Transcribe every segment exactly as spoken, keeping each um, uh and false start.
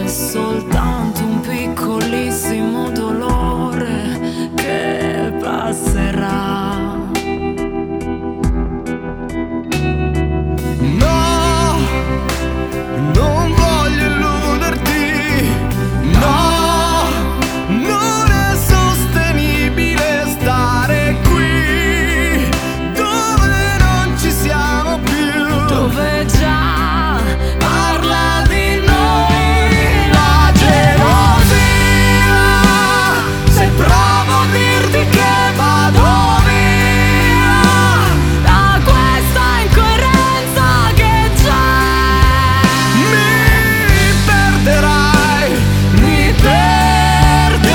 soltanto un piccolissimo dolore che passerà. No, non voglio illuderti. No, non è sostenibile stare qui dove non ci siamo più, Dove già parla di noi la gelosia. Se provo a dirti che vado via da questa incoerenza che c'è, mi perderai, mi perderai.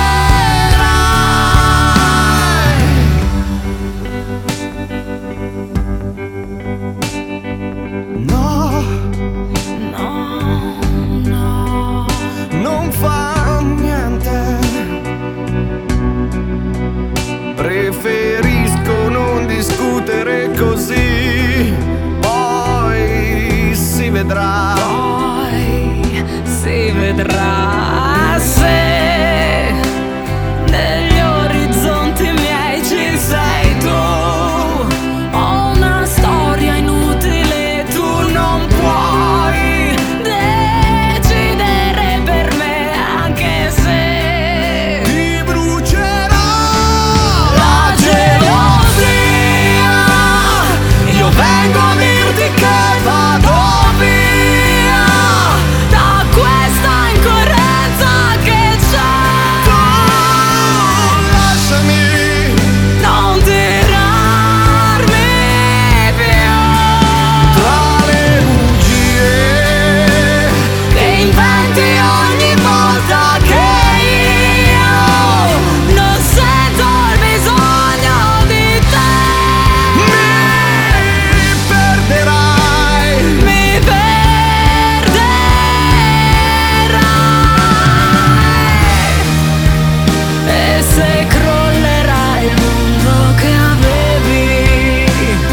No, no, no, non fa niente. Preferisco non discutere così, poi si vedrà. poi si vedrà se negli orizzonti miei ci sei tu. Ho una storia inutile, tu non puoi decidere per me, anche se Ti brucerà la gelosia. Io vengo a dirti che vado via Da questa incoerenza che c'è, tu lasciami non tirarmi più tra le bugie che inventi ogni volta che io non sento il bisogno di te. mi perderai. Mi perderai e se crollerà il mondo che avevi,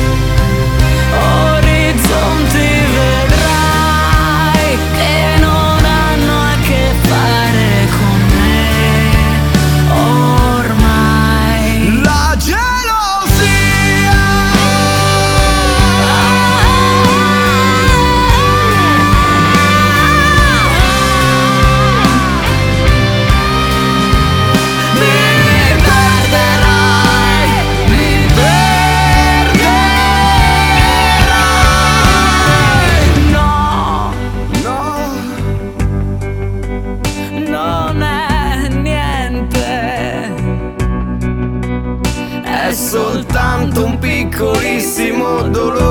orizzonti vedrai che non hanno a che fare con me ormai. La gelosia Mi perderai, mi perderai. No, no, non è niente, è soltanto un piccolissimo dolore